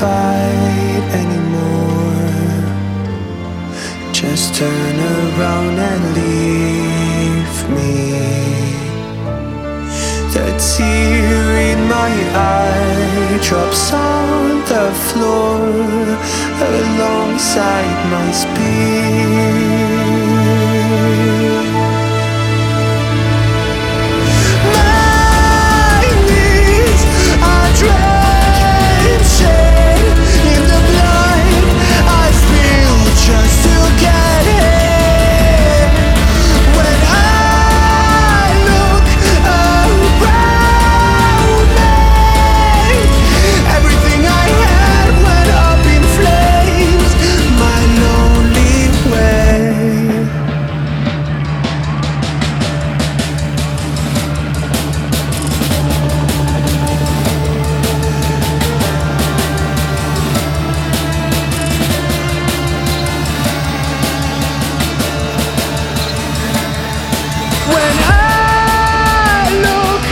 fight anymore. Just turn around and leave me. The tear in my eye drops on the floor alongside my speed. My knees are drenching in the blood I spill just to get here. When I look around me, everything I had went up in flames. My lonely way. When I look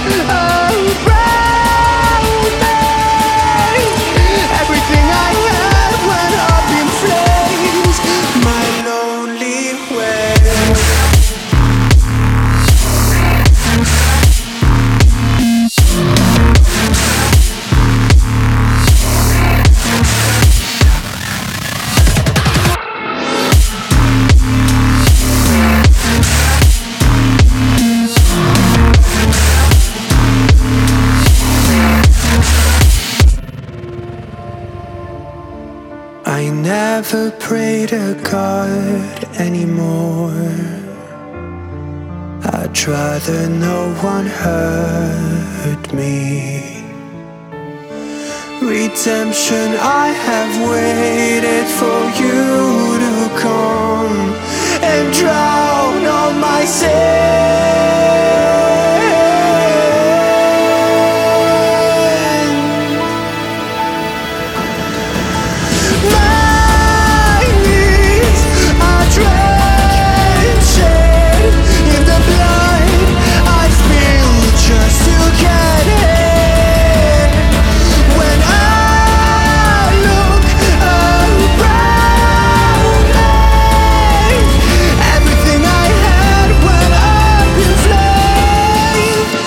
around me, everything I had went up in flames. My lonely way. I never pray to God anymore. I'd rather no one hurt me. Redemption, I have waited for you to come and drown all my sin. My knees are drenching in the blood I spill just to get here. When I look around me, everything I had went up in flames.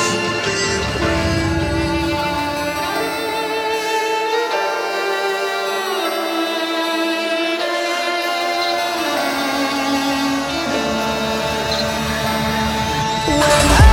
When